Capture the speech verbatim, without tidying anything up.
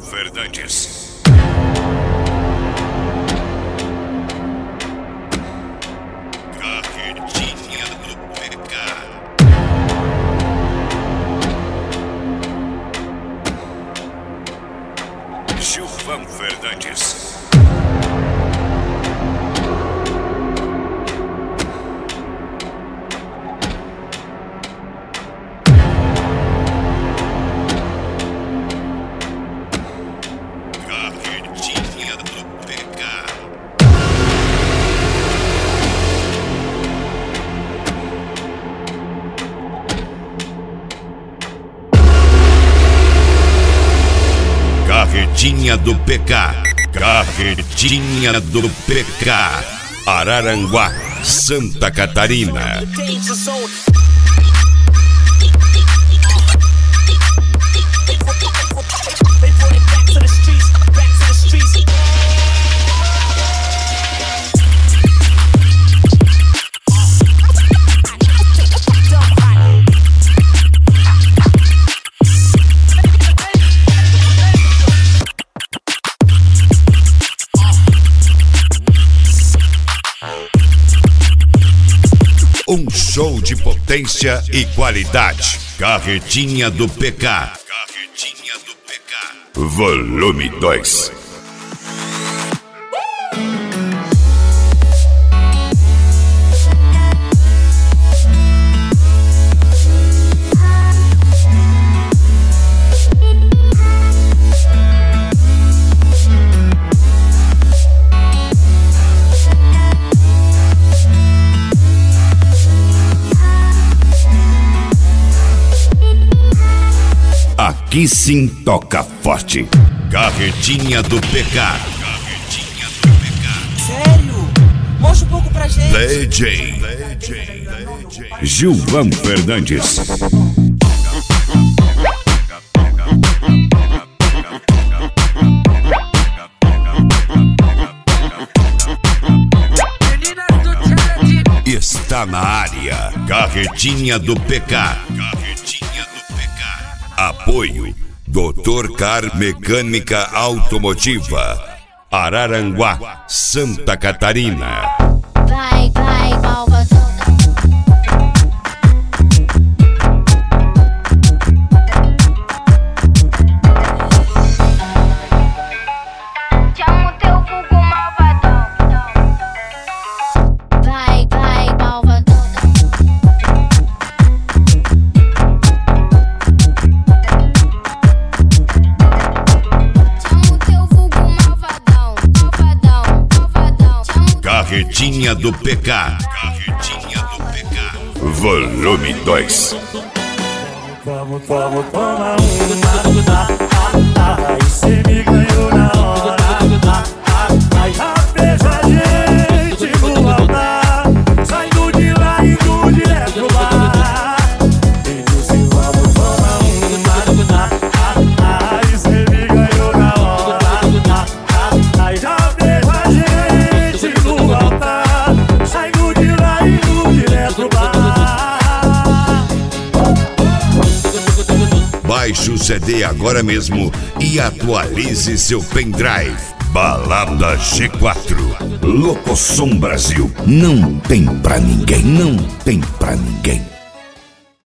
Fernandes. Carretinha do P K. Gilvan Fernandes. Carretinha do P K. Carretinha do P K. Araranguá, Santa Catarina. Um show de potência e qualidade. Carretinha do P K. Carretinha do P K. Volume dois. Aqui sim toca forte. Carretinha do P K. Carretinha do P K. Sério? Mostra um pouco pra gente. D J Gilvan Fernandes. Está na área. Carretinha do P K. Carretinha do P K. Apoio doutor Car Mecânica Automotiva, Araranguá, Santa Catarina. Vai, vai, malva. Chama o teu vulgo malvadão. Vai, vai, malva. Carretinha do P K. Carretinha do P K. Volume dois. Vamos, vamos tomar uma. Aí cê me ganhou na hora. Aí rapeja a gente no altar. Saindo de lá e indo direto pro bar. E disse vamos tomar uma. Aí cê me ganhou na hora. Aí rapeja a gente no altar. Saindo de lá e indo direto pro bar. Baixe o C D agora mesmo e atualize seu pendrive. Balada G quatro. Locosom Brasil. Não tem pra ninguém, não tem pra ninguém.